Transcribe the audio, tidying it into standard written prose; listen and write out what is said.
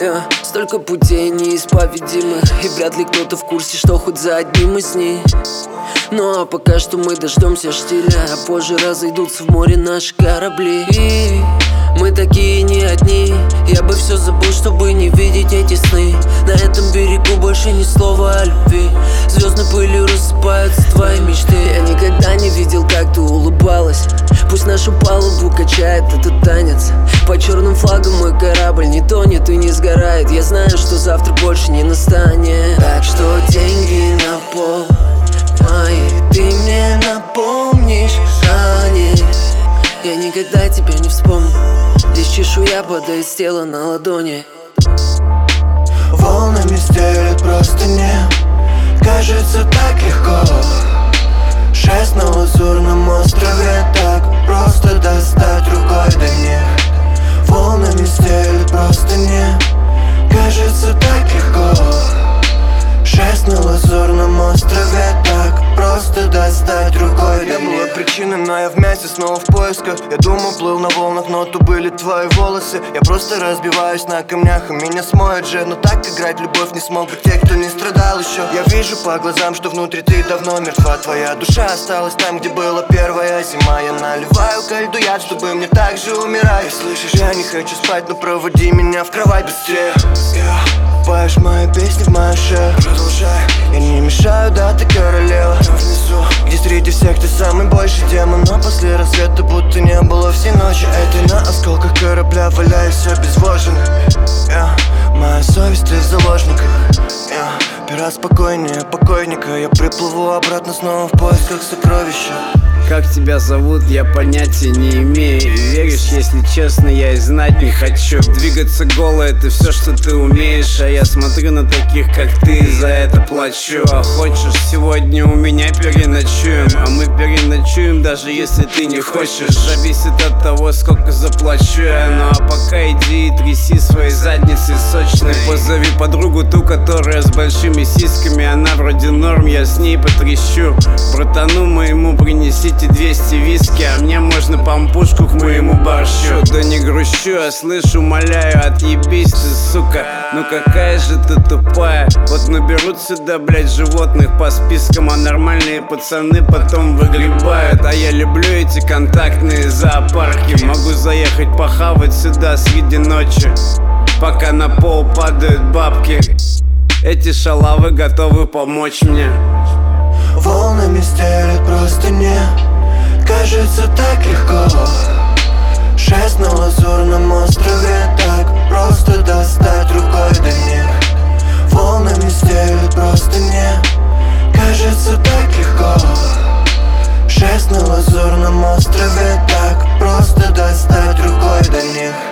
Столько путей неисповедимых, и вряд ли кто-то в курсе, что хоть за одним из них. Ну а пока что мы дождемся штиля, а позже разойдутся в море наши корабли. И мы такие не одни. Я бы все забыл, чтобы не видеть эти сны. На этом берегу больше ни слова о любви. Звездной пылью рассыпаются твои мечты. Я никогда не видел, как ты улыбалась. Пусть нашу палубу качает этот танец. По черным флагам мой корабль не тонет и не сгорает. Я знаю, что завтра больше не настанет. Так что деньги на пол мои, ты мне напомнишь о них. Я никогда тебя не вспомню. Здесь чешуя падает с тела на ладони. Волнами стелет простыни. Кажется так легко. Шесть на лазурном острове. Так просто достать рукой до них. Волнами стелет простыни. Кажется так легко. Шесть на лазурном острове. Так просто достать рукой до них. Не было причины, но я вместе снова в поисках. Я думал, плыл на волнах, но то были твои волосы. Я просто разбиваюсь на камнях, и меня смоет же. Но так играть в любовь не смогут те, кто не страдал еще. Я вижу по глазам, что внутри ты давно мертва. Твоя душа осталась там, где была первая зима. Я наливаю ко льду яд, чтобы мне так же умирать. И слышишь, я не хочу спать, но проводи меня в кровать быстрее. Поешь мои песни в мою шею. Продолжай. Я не мешаю, да, ты королева. Внизу, где среди всех ты самый большой демон. Но после рассвета будто не было всей ночи. Это на осколках корабля валяюсь обезвоженный. Моя совесть ты в заложниках. Пират спокойнее покойника. Я приплыву обратно снова в поисках сокровища. Как тебя зовут, я понятия не имею. Веришь, если честно, я и знать не хочу. Двигаться голо — это все, что ты умеешь. А я смотрю на таких, как ты, и за это плачу. А хочешь, сегодня у меня переночуем? А мы переночуем, даже если ты не хочешь. Зависит от того, сколько заплачу я. Ну а пока иди и тряси своей задницей сочной. Позови подругу, ту, которая с большими сиськами. Она вроде норм, я с ней потрещу. Братану моему принесите 200 виски, а мне можно пампушку к моему борщу. Да не грущу, я слышу, умоляю, отъебись ты, сука. Ну какая же ты тупая. Вот наберут сюда, блять, животных по спискам, а нормальные пацаны потом выгребают. А я люблю эти контактные зоопарки. Могу заехать похавать сюда среди ночи, пока на пол падают бабки. Эти шалавы готовы помочь мне. Волнами стелет простыни. Кажется так легко. Шесть на лазурном острове. Так просто достать рукой до них. Волнами стелет простыни. Кажется так легко. Шесть на лазурном острове. Так просто достать рукой до них.